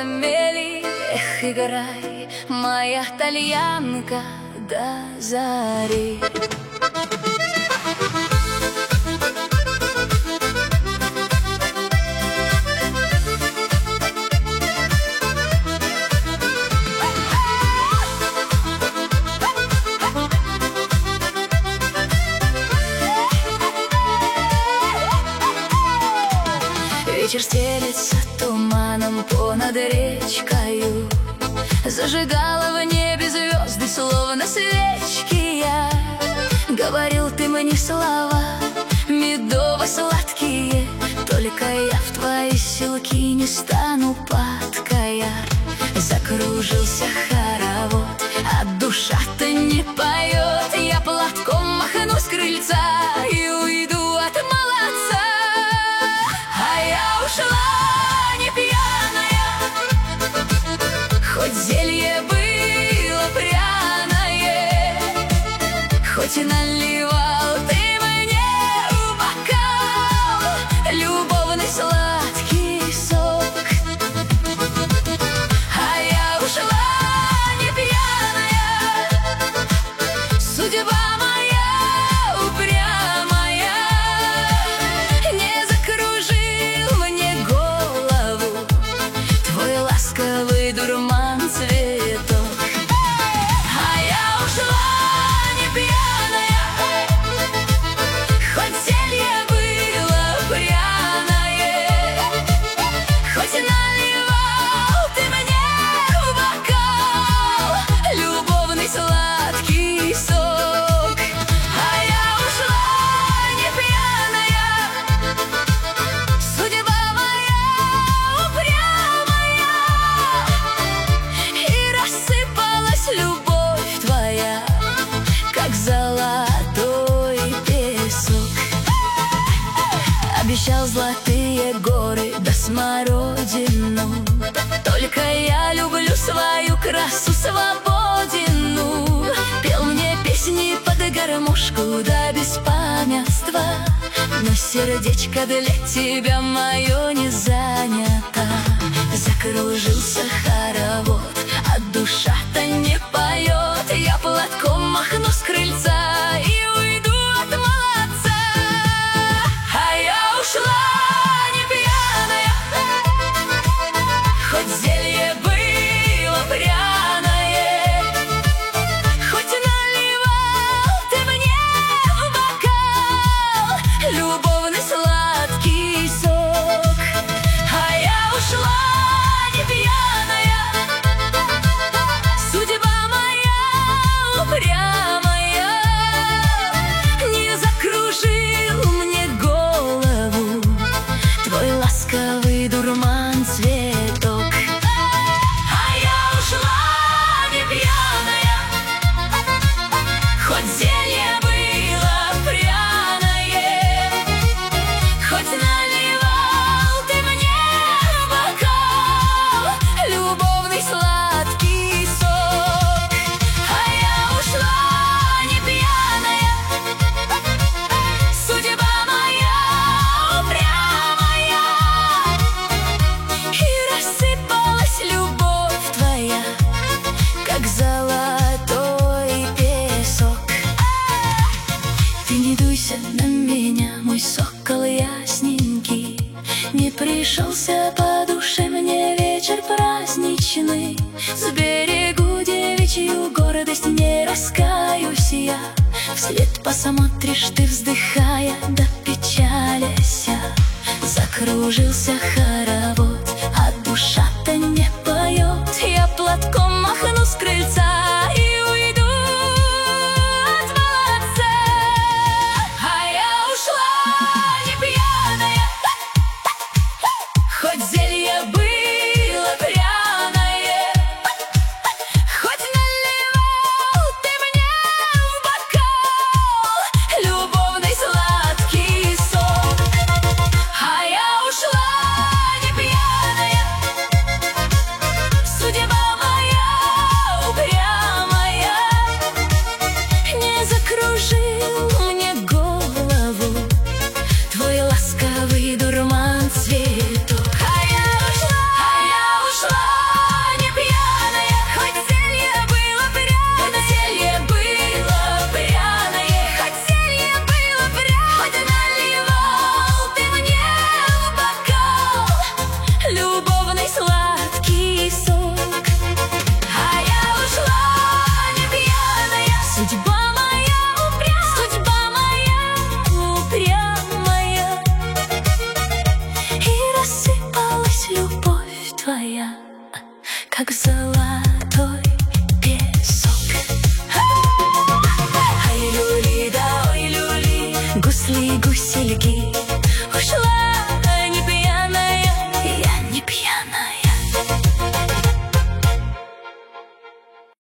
ламели. Эх, играй, моя тальянка, до зари. Вечер стелется туманом понад речкою, зажигала в небе звезды, словно свечки я. Говорил ты мне слова медово-сладкие, только я в твои силки не стану падкая. Закружился хоровод, а душа-то не поет. Я платком махну с крыльца и уйду от молодца. А я ушла не пьяная, хоть зелье было пряное, хоть и наливал ты мне в бокал любовный сладкий сок. А я ушла не пьяная, судьба моя упрямая, не закружил мне голову твой ласковый дурман цветок. А я ушла не пьяная, хоть зелье было пряное, хоть и наливал ты мне в бокал любовный сладкий сок. А я ушла не пьяная, судьба моя упрямая, и рассыпалась любовь твоя, как золотой песок. Обещал золотые горы да смородину, только я люблю свою красу свободину. Пел мне песни под гармошку до беспамятства, но сердечко для тебя мое не занято. Закружился хоровод, а душа-то не поет. Я платком махну с крыльца и уйду от молодца. А я ушла не пьяная, хоть зелье было пряное, хоть наливал ты мне в бокал любовный сладкий сок. А я ушла не пьяная, судьба моя упрямая, не закружил мне голову твой ласковый дурман цветок. А я ушла не пьяная, хоть зелье было пряное, хоть наливал ты мне в бокал любовный сладкий сок. А я ушла не пьяная, судьба моя упрямая, и рассыпалась любовь твоя, как золотой песок. Ты не дуйся на меня, мой сокол ясненький, не пришелся по душе мне вечер праздничный. Сберегу девичью гордость, не раскаюсь я. Вслед посмотришь ты, вздыхая да печаляся. Закружился